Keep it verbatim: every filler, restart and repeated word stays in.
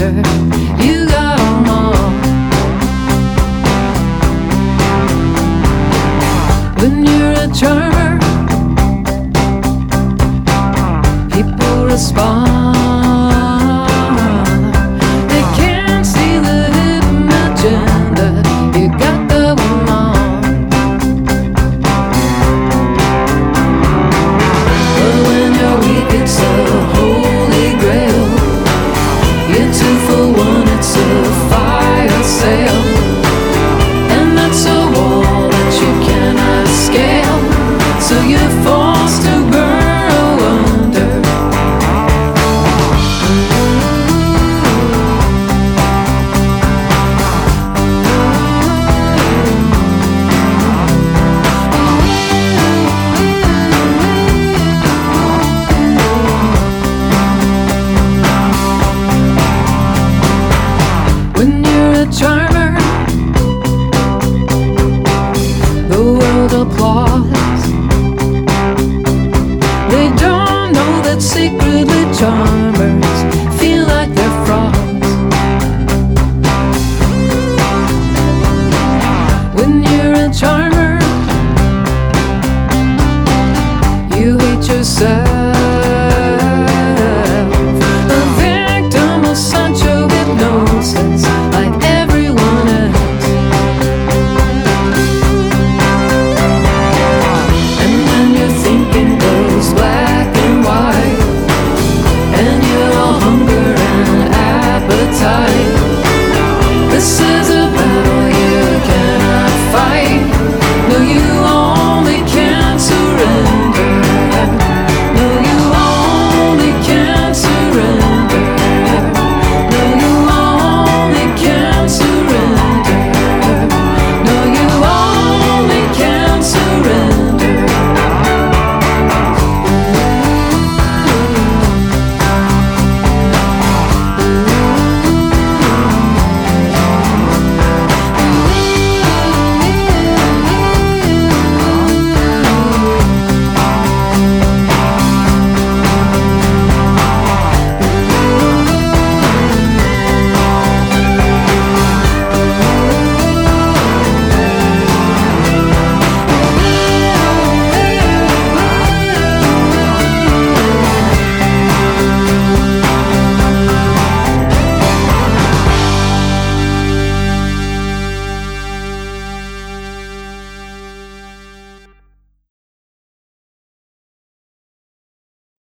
master. You got 'em all. When you're a charmer, people respond. They can't see the hidden agenda. You got going on. But when you're weak, it's a holy grail. You're two for one, it's a fire sale.